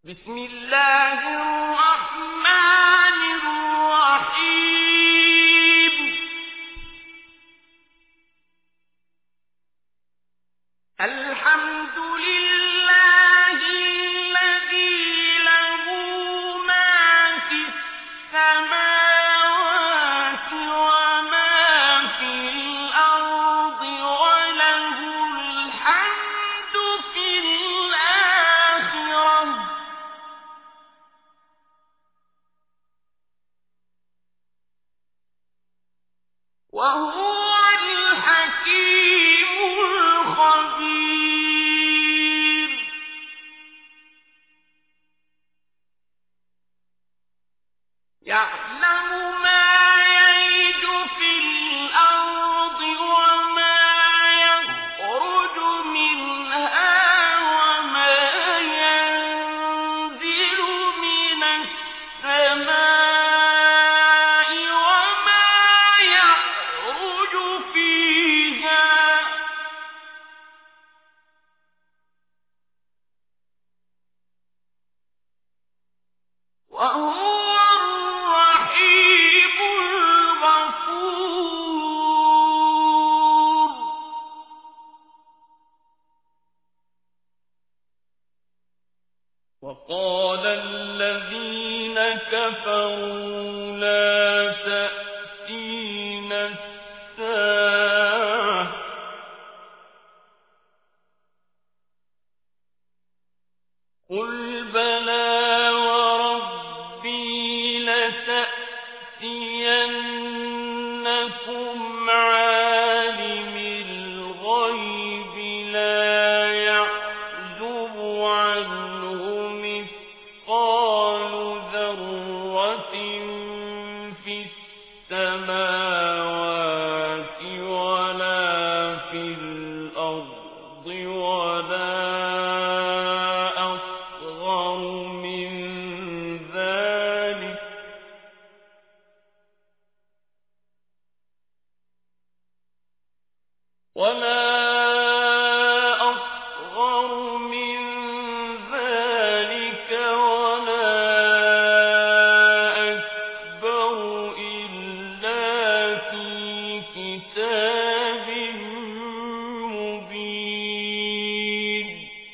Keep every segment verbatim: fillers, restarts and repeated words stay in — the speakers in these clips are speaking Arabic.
بسم الله الرحمن الرحيم. الحمد لله الذي له ما في السماوات وما في الأرض وله الحمد في الآخرة وهو الحكيم الخبير. يعلم ما يلج في الأرض وما يخرج منها وما ينزل من السماء وما يعرج فيها وهو الرحيم الغفور. وقال الذين كفروا لا تأتينا الساعة قل بلى وربي لتأتينكم عالم الغيب لا يعزب عنه مثقال ذرة في السماوات ولا في الأرض ولا أصغر من ذلك ولا أصغر من ذلك ولا أكبر إلا في كتاب مبين.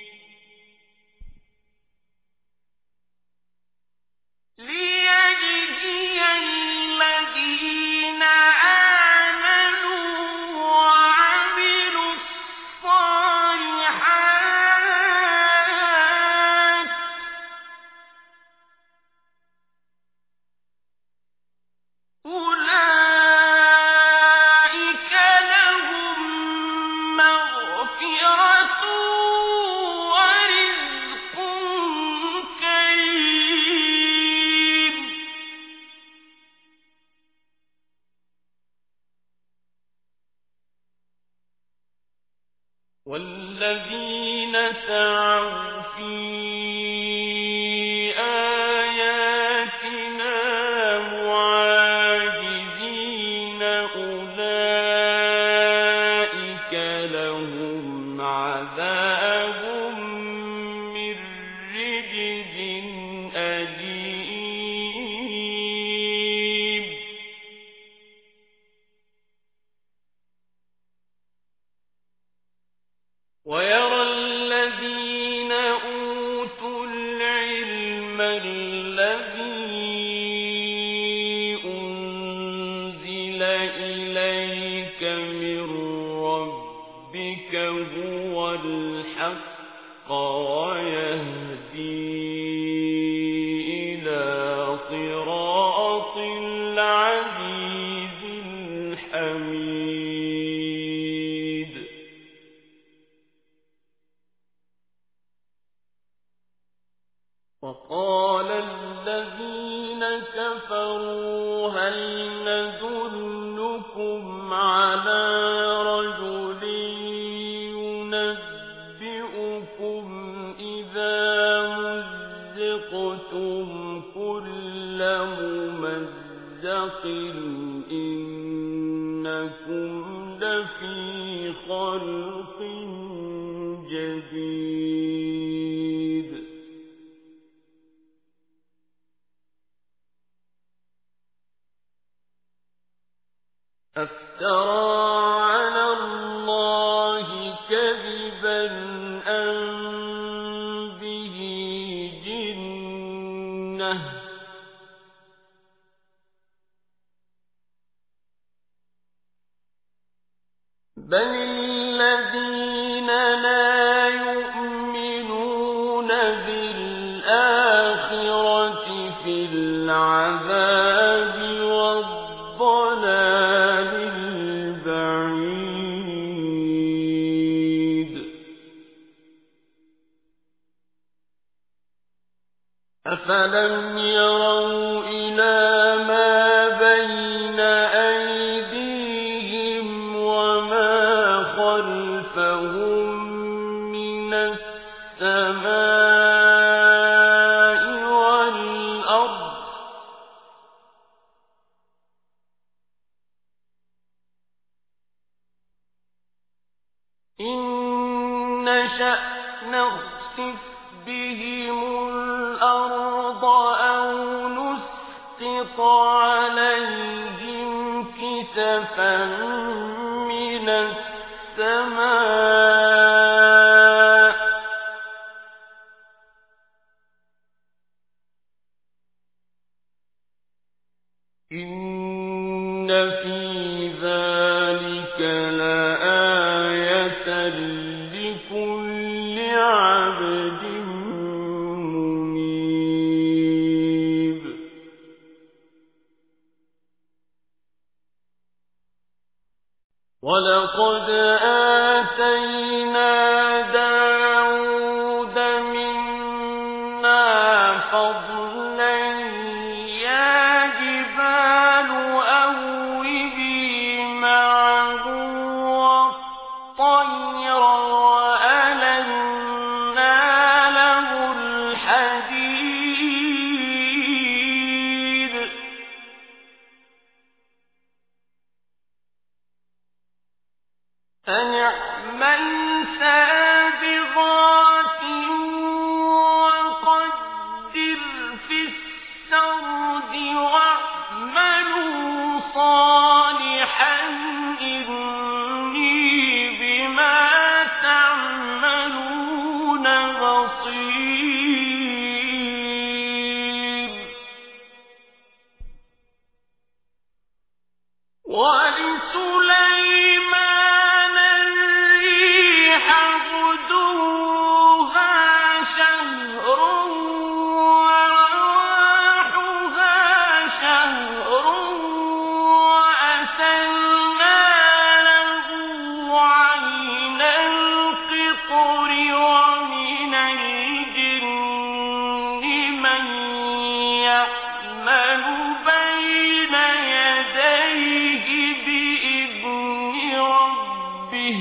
ليجزي الذين آمنوا وعملوا الصالحات أولئك لهم مغفرة ورزق كريم. والذين سعوا في آياتنا معاجزين أولئك لهم عذاب من رجز أليم. ويرى الذين أوتوا العلم الذي أنزل إليك من ربك هو الحق ويهدي إلى صراط العزيز الحميد. وقال الذين كفروا هل ندلكم على رجل ينبئكم إذا مزقتم كل ممزق إنكم لفي خلق جديد. أفترى على الله كذبا أم به جنة بل الذين لا يؤمنون بالآخرة في العذاب والضلال البعيد أفلم يروا إلى ما بين أيديهم وما خلفهم من السماء والأرض إن نشأ نخسف بهم الأرض أو نسقط عليهم كسفا من السماء إن في ذلك لآية لكل عبد منيب ولقد آتينا داود منا فضلا يا جبال أوبي معه والطير وألنا له الحديد أن اعمل سابغات وقدر في السرد واعملوا صالحا إني بما تعملون بصير ولسليمان الريح غدوها شهر ورواحها شهر وأسلنا له عين القطر ومن الجن من يعمل بين يديه بإذن ربه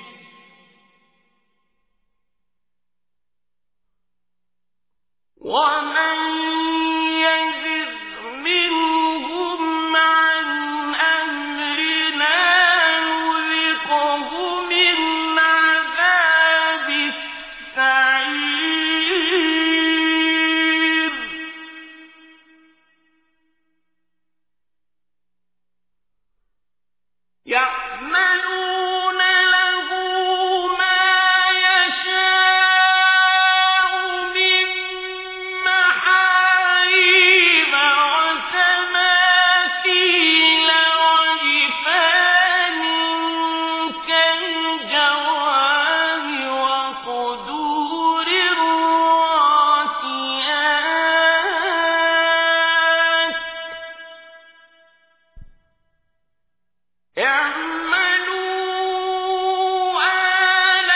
ومن يزغ منهم عن أمرنا نذقه من عذاب السعير يعملون له ما يشاء من محاريب وتماثيل وجفان كالجواب وقدور الراسيات اعملوا آل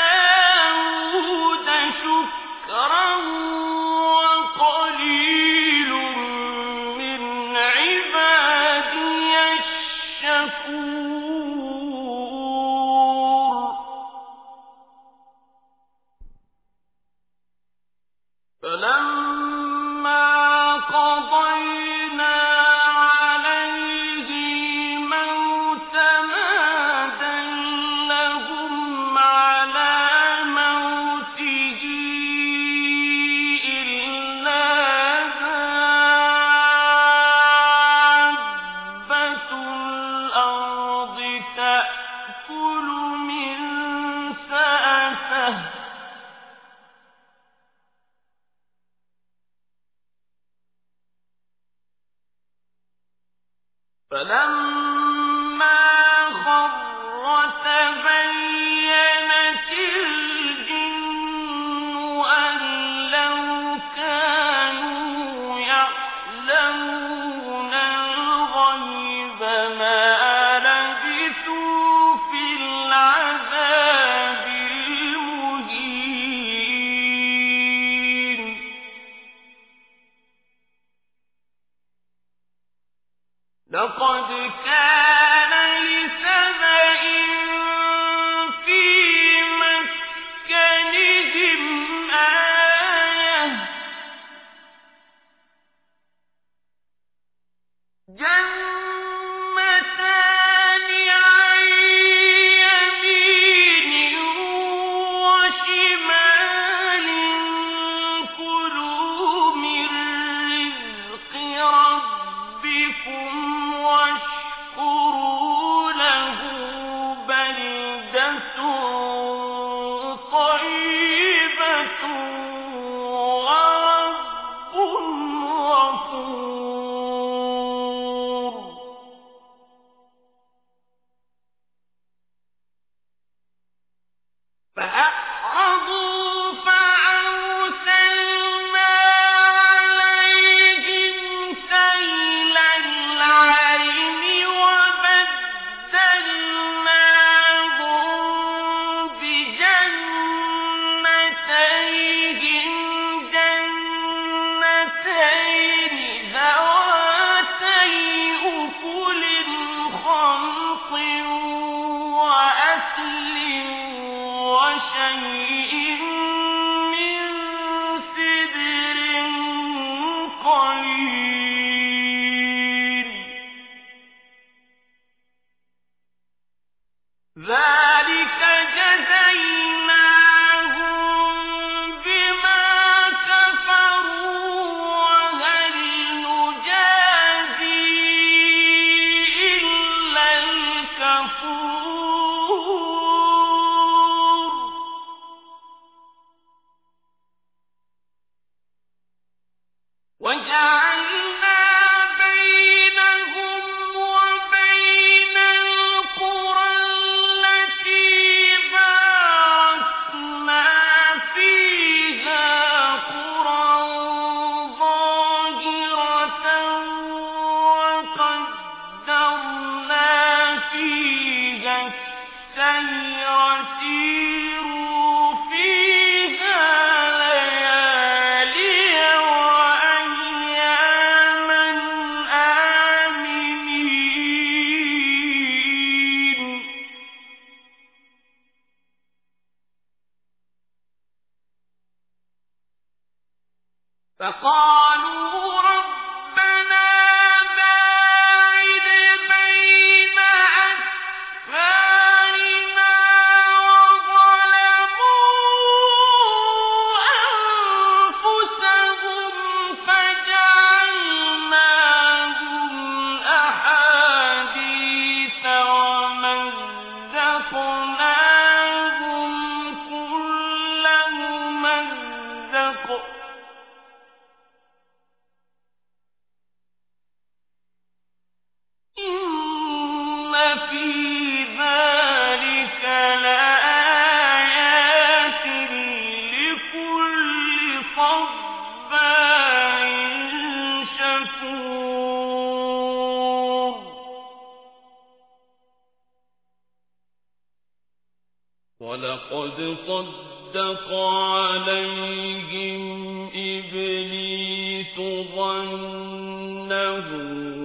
داود شكرا وقليل من عبادي الشكور فلما قضينا عليه الموت ما دلهم على موته إلا دابة الأرض فلما خر تبينت الجن أن لو كانوا يعلمون الغيب ما لبثوا في العذاب المهين. لقد كان لسبإ في مسكنهم آية جنتان عن يمين وشمال كلوا من رزق ربكم واشكروا له بلدة طيبة ورب غفور. فأعرضوا فأرسلنا عليهم سيل العرم وبدلناهم بجنتيهم جنتين ذواتي أكل خمط وأثل وشيء من سدر قليل. ذلك جزيناهم بما كفروا وهل نجازي إلا الكفور. وجعلنا بينهم وبين القرى التي باركنا فيها قرى ظاهرة وقدرنا فيها السير سيروا فيها ليالي وأياما آمنين. فقالوا ربنا باعد بين أسفارنا وظلموا أنفسهم فجعلناهم أحاديث ومزقناهم كل ممزق إن في ذلك لآيات لكل صبار شكور. ولقد صدق عليهم إبليس ظنه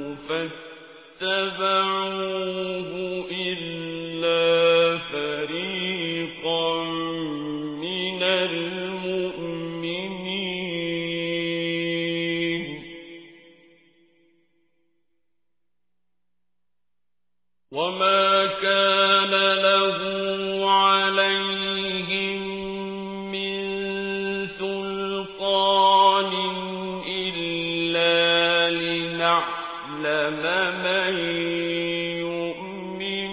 فاتبعوه إلا فريقا من المؤمنين. وما كان له عليهم من سلطان إلا لنعلم من يؤمن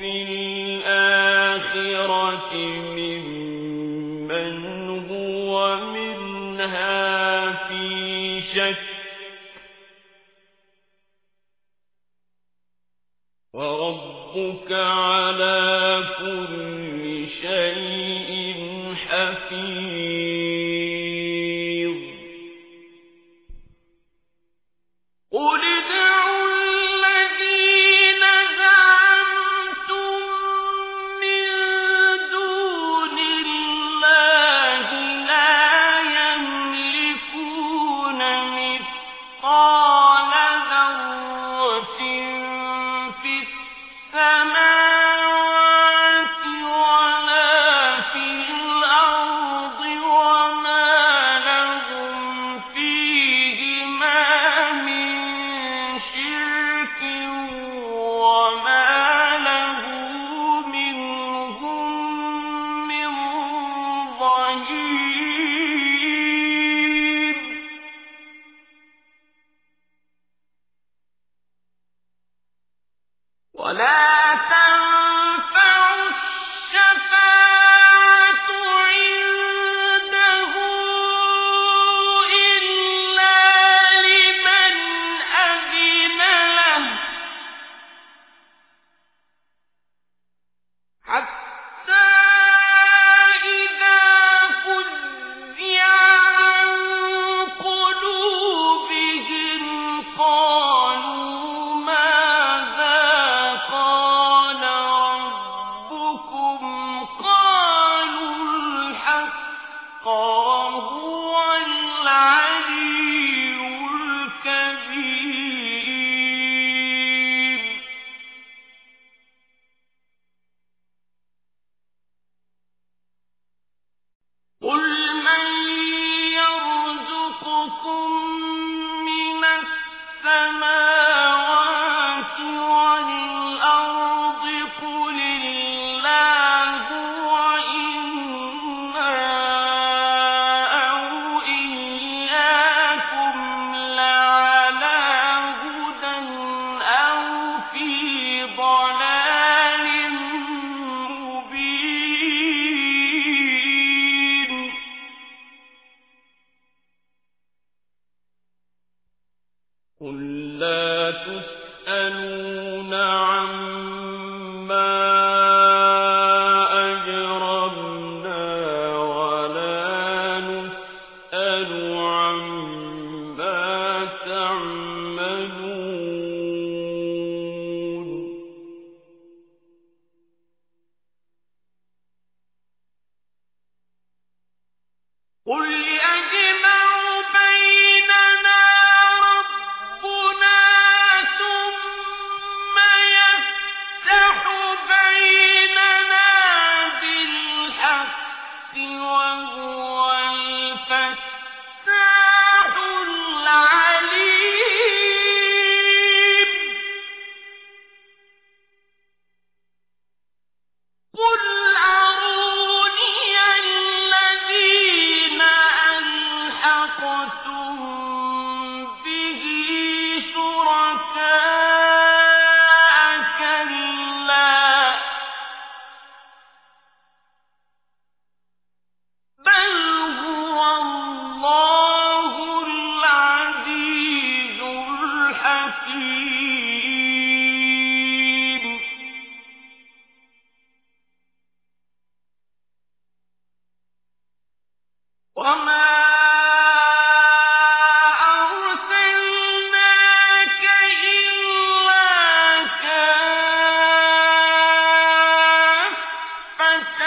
بالآخرة ممن هو منها في شك ربك على كل شيء حفيظ قل ادعوا الذين زعمتم من دون الله لا يملكون مثقال ذرة في السماوات ولا في الأرض وما لهم فيهما من شرك وما له منهم من ظهير ولا تنفع الشفاعة عنده إلا لمن أذن له حتى إذا فزع عن قلوبهم قالوا ماذا قال ربكم قالوا الحق وهو العلي الكبير قل من يرزقكم من السماوات والأرض قل الله وإنا أو إياكم لعلى هدى أو في ضلال مبين قل لا تسألون عما أجرمنا ولا نسأل عما تعملون قل يجمع بيننا ربنا ثم يفتح بيننا بالحق وهو الفتاح العليم قل أروني الذين ألحقتم به شركاء كلا بل هو الله العزيز الحكيم وما أرسلناك إلا كافة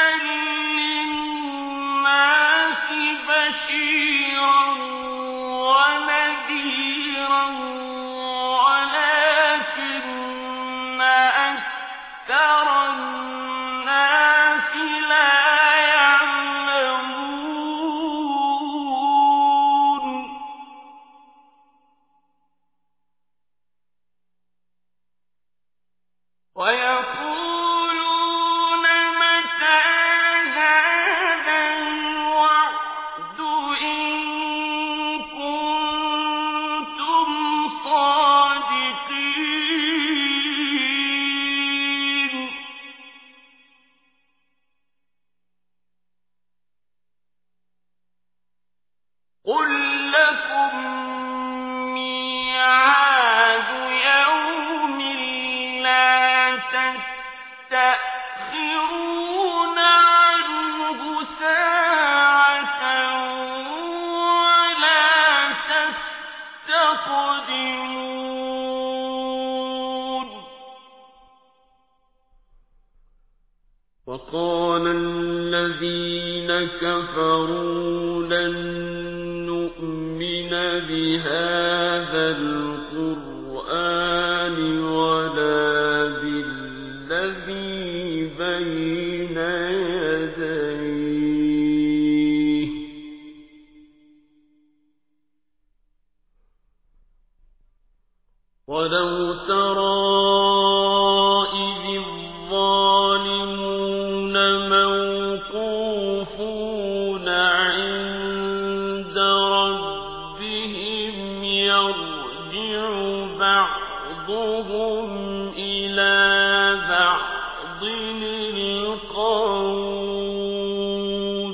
للناس بشيرا ونذيرا ولكن أكثر الناس لا يعلمون ويقولون متى هذا الوعد إن كنتم صادقين قل لكم ميعاد يوم لا تستطيعون يقدمون وقال الذين كفروا لن نؤمن بهذا القرآن ولا بالذي بين يديه ولو ترى إذ الظالمون موقوفون عند ربهم يرجع بعضهم إلى بعض القول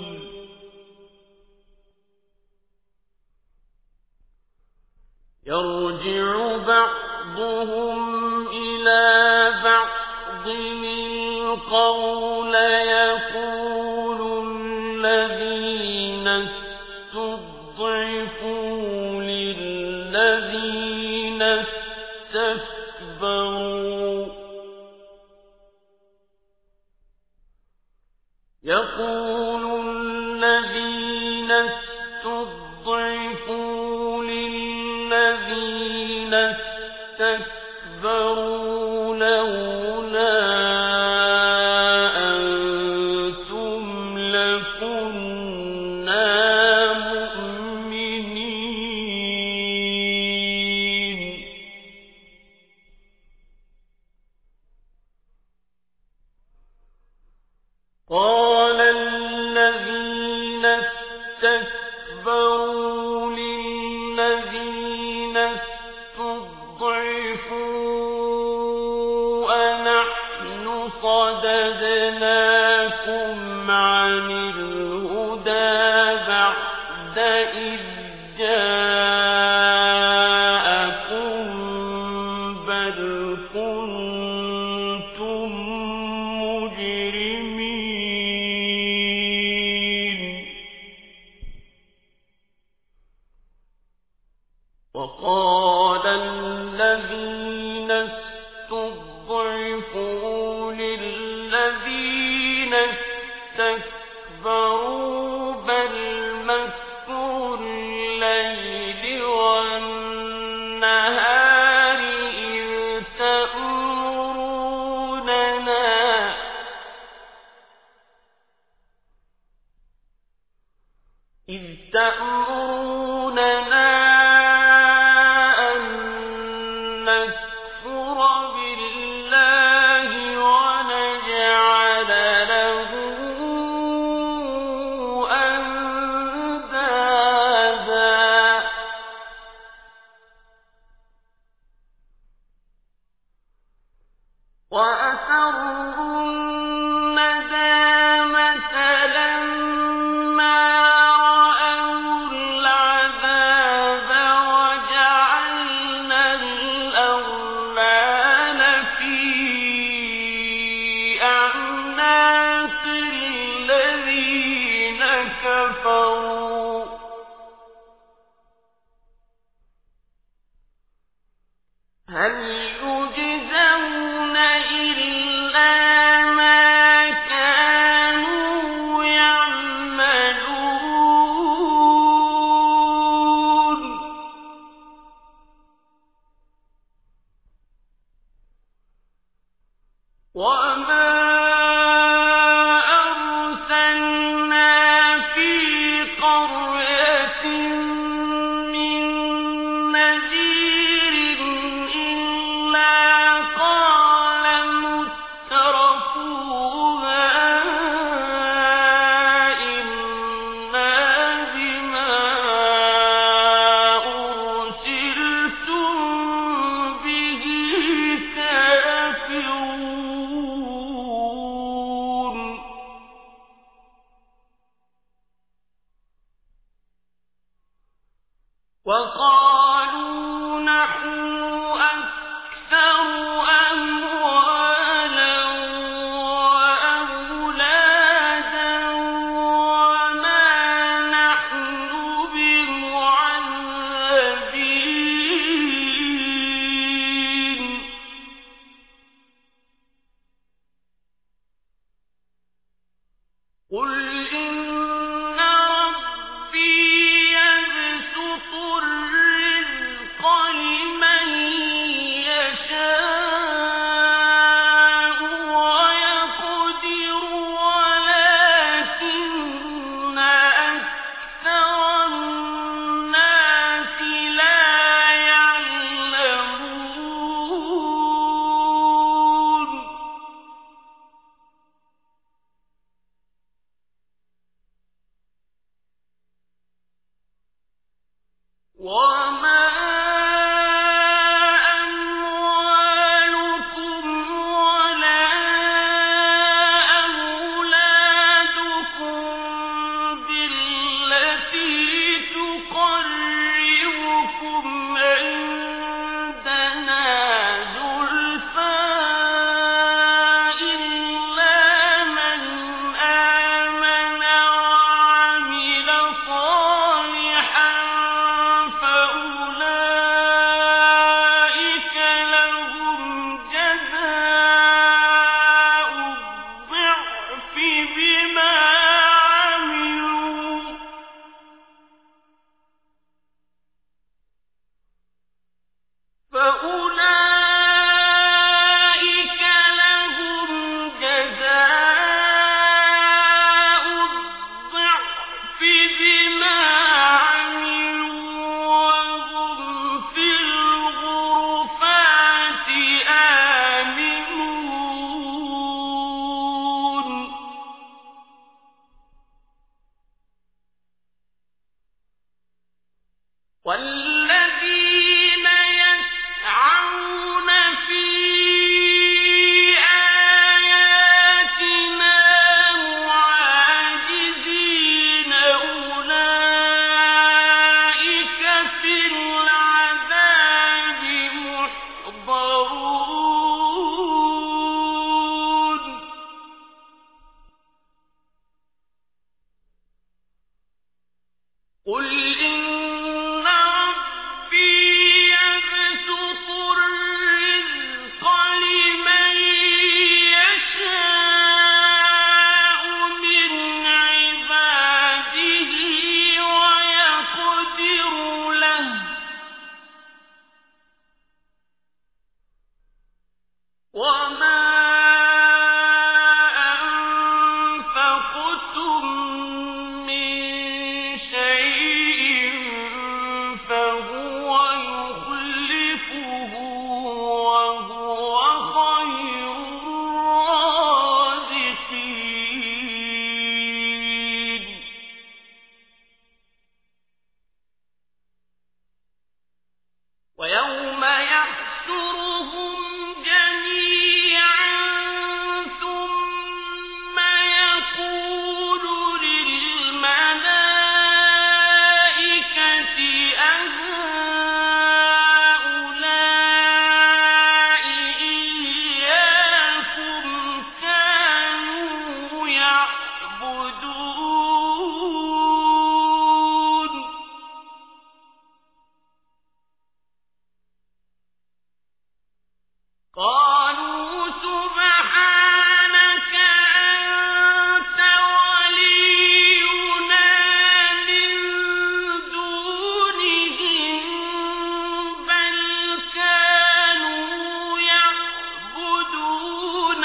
يرجع بعضهم إلى بعض القول يقول الذين استضعفوا للذين استكبروا يقول الذين استضعفوا للذين استكبروا لولا أنتم لكنا مؤمنين قال الذين استكبروا للذين استضعفوا أنحن صددناكم عن الهدى بعد إذ جاءكم بل كنتم مجرمين وقال الذين استضعفوا للذين استكبروا بل مكر الليل والنهار إذ تأمروننا إذ تأمروننا أن نكفر بالله ونجعل له أندادا وأسروا الندامة لما رأوا العذاب وجعلنا الأغلال في أعناق الذين كفروا هل يجزون إلا ما كانوا يعملون وما أرسلنا في قرية من نذير إلا قال مترفوها إنا بما أرسلتم به كافرون وقالوا نحن أكثر أموالا وأولادا وما نحن بمعذبين وما أموالكم ولا أولادكم بالتي تقربكم عندنا زلفى إلا من آمن وعمل صالحا فأولئك لهم جزاء الضعف بما عملوا فأولئك لهم جزاء الضعف بما عملوا وهم في الغرفات آمنون والذين يسعون في آياتنا معاجزين أولئك في العذاب محضرون قل إن ربي يبسط الرزق لمن يشاء من عباده ويقدر له وما أنفقتم من شيء فهو يخلفه وهو خير الرازقين ويوم يحشرهم جميعا ثم يقول للملائكة أهؤلاء إياكم كانوا يعبدون قالوا سبحانك أنت ولينا من دونهم بل كانوا يعبدون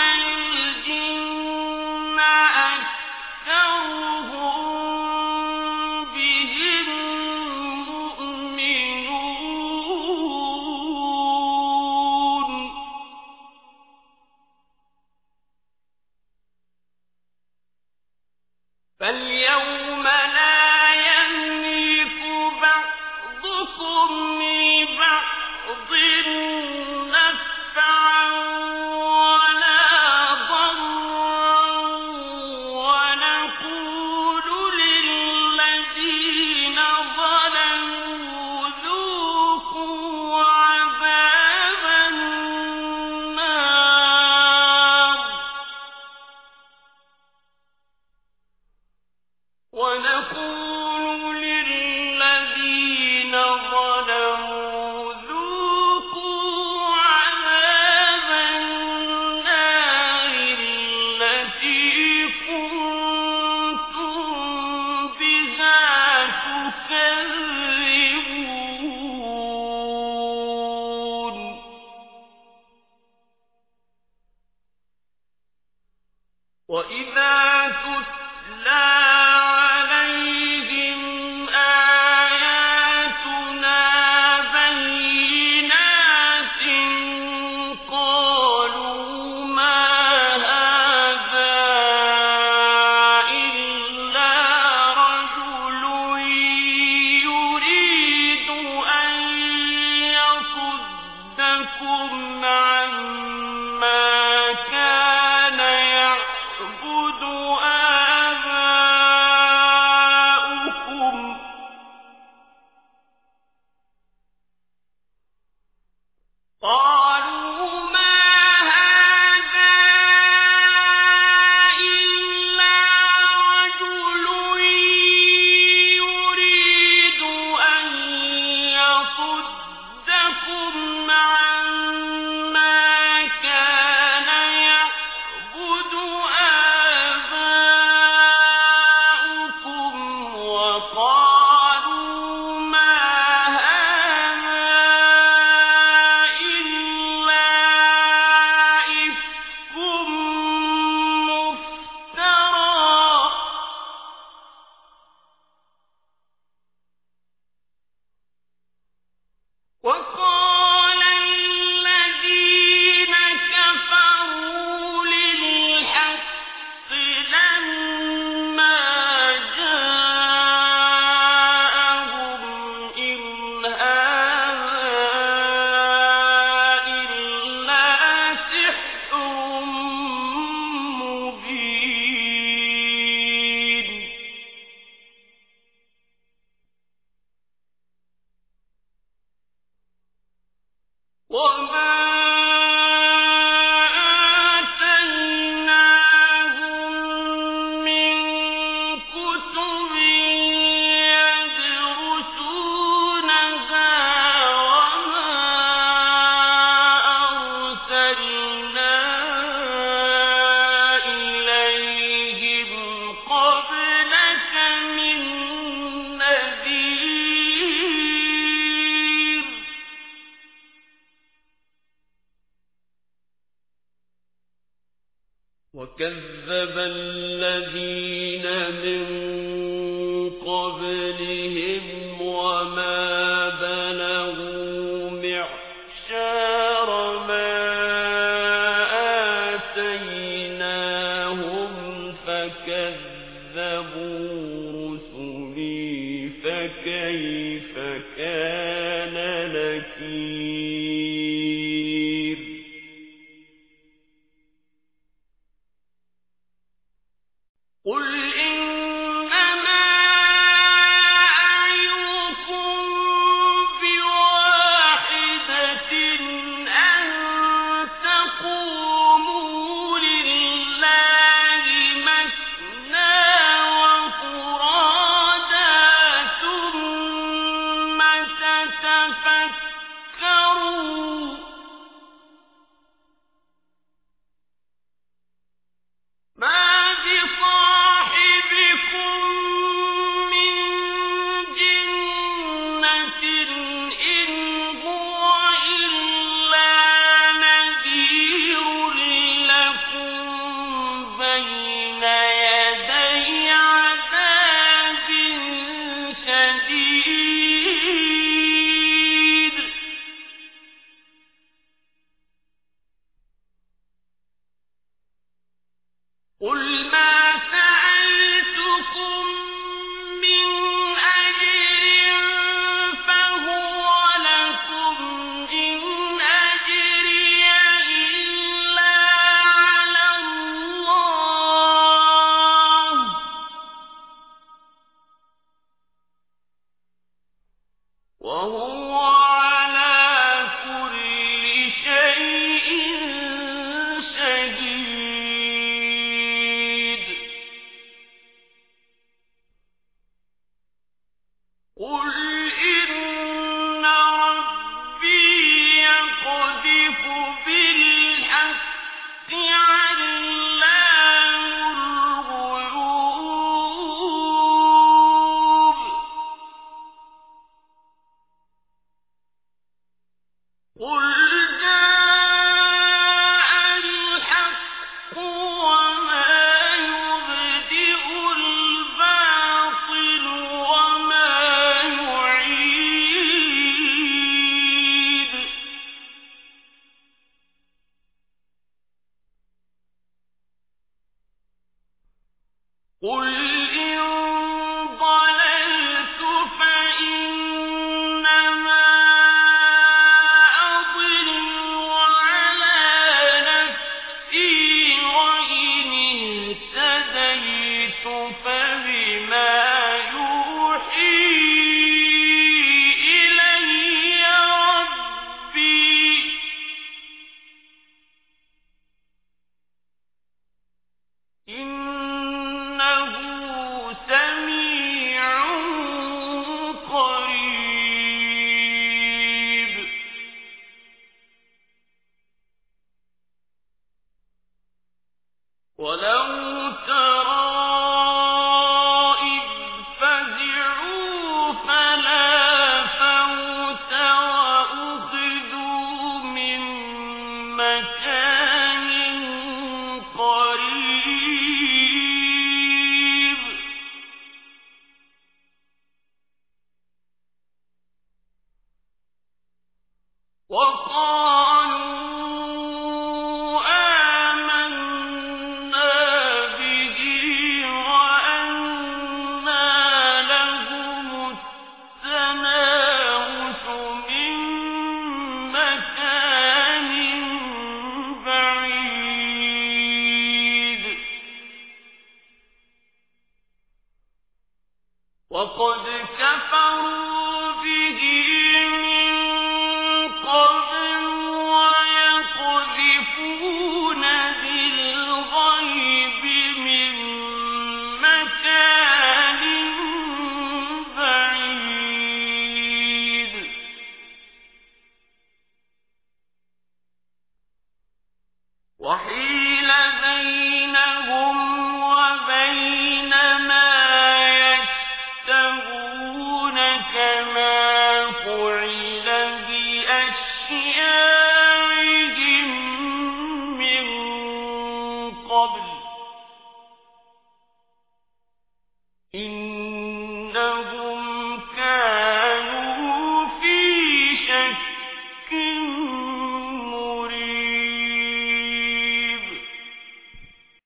الجن أكثرهم بهم مؤمنون فاليوم لا يملك بعضكم لبعض نفعا ولا ضرا ونقول للذين ظلموا ذوقوا عذاب النار ونقول للذين ظلموا ذوقوا وَيَصُدَّكُمْ عَمَّا كَانَ يَعْبُدُ آبَاؤُكُمْ وَقَالُوا مَا هَٰذَا إِلَّا إِفْكٌ مُّفْتَرًى ۚ وَقَالَ الَّذِينَ كَفَرُوا لِلْحَقِّ لَمَّا جَاءَهُمْ إِنْ هَٰذَا إِلَّا سِحْرٌ مُّبِينٌ. وَمَا آتَيْنَاهُم مِّن كُتُبٍ يَدْرُسُونَهَا وَمَا أَرْسَلْنَا إِلَيْهِمْ قَبْلَكَ مِن نَّذِيرٍ. وَكَذَّبَ الَّذِينَ مِن قَبْلِهِمْ وَمَا بَلَغُوا مِعْشَارَ مَا آتَيْنَاهُمْ فَكَذَّبُوا رُسُلِي فَكَيْفَ كَانَ نَكِيرِ. قُلْ إِنَّمَا أَعِظُكُم بِوَاحِدَةٍ أَن تَقُومُوا لِلَّهِ مَثْنَىٰ وَفُرَادَىٰ ثُمَّ تَتَفَكَّرُوا ۚ مَا بِصَاحِبِكُم مِّن جِنَّةٍ إِنْ هُوَ إِلَّا نَذِيرٌ لَّكُم بَيْنَ يَدَيْ عَذَابٍ شَدِيدٍ. قُلْ مَا سَأَلْتُكُم مِّنْ أَجْرٍ فَهُوَ لَكُمْ ۖ إِنْ أَجْرِيَ إِلَّا عَلَى اللَّهِ ۖ وَهُوَ عَلَىٰ كُلِّ شَيْءٍ شَهِيدٌ. قُلْ إِنَّ رَبِّي يَقْذِفُ بِالْحَقِّ عَلَّامُ الْغُيُوبِ. خالدين